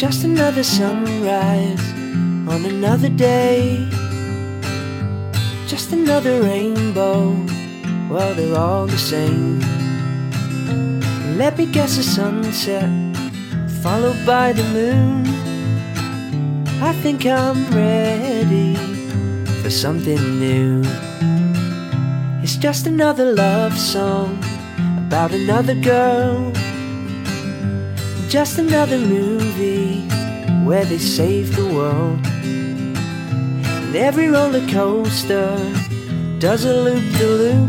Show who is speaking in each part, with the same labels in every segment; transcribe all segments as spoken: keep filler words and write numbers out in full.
Speaker 1: just another sunrise on another day, just another rainbow, well they're all the same. Let me guess, a sunset followed by the moon. I think I'm ready for something new. It's just another love song about another girl, just another movie where they save the world. And every roller coaster does a loop-de-loop.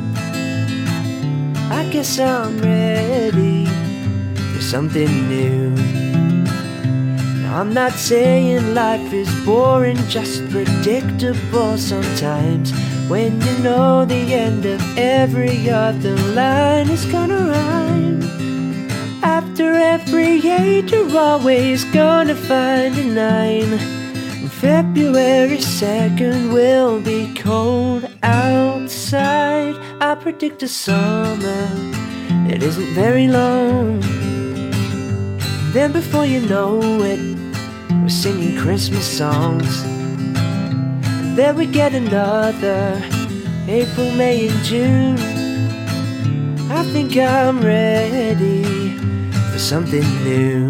Speaker 1: I guess I'm ready for something new. Now I'm not saying life is boring, just predictable sometimes, when you know the end of every other line is gonna rhyme. After every eight you're always gonna find a nine. And February second will be cold outside. I predict a summer that isn't very long. Then before you know it, we're singing Christmas songs. And then we get another April, May and June. I think I'm ready for something new.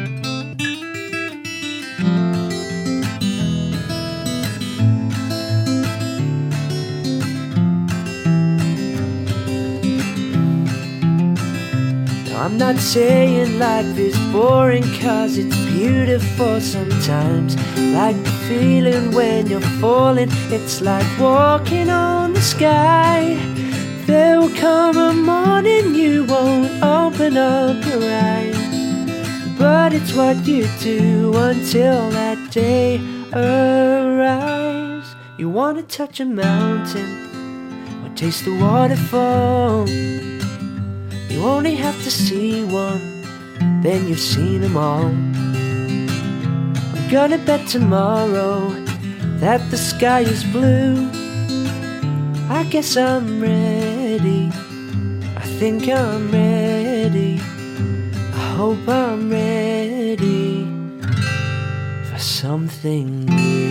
Speaker 1: I'm not saying life is boring, cause it's beautiful sometimes. Like the feeling when you're falling, it's like walking on the sky. There will come a morning you won't open up your eyes, but it's what you do until that day arrives. You wanna touch a mountain or taste the waterfall, you only have to see one, then you've seen them all. I'm gonna bet tomorrow that the sky is blue. I guess I'm ready, I think I'm ready, I hope I'm ready for something new.